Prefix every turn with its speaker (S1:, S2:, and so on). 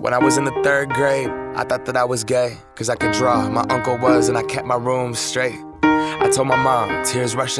S1: When I was in the 3rd grade, I thought that I was gay, cause I could draw. My uncle was, and I kept my room straight. I told my mom, tears rushing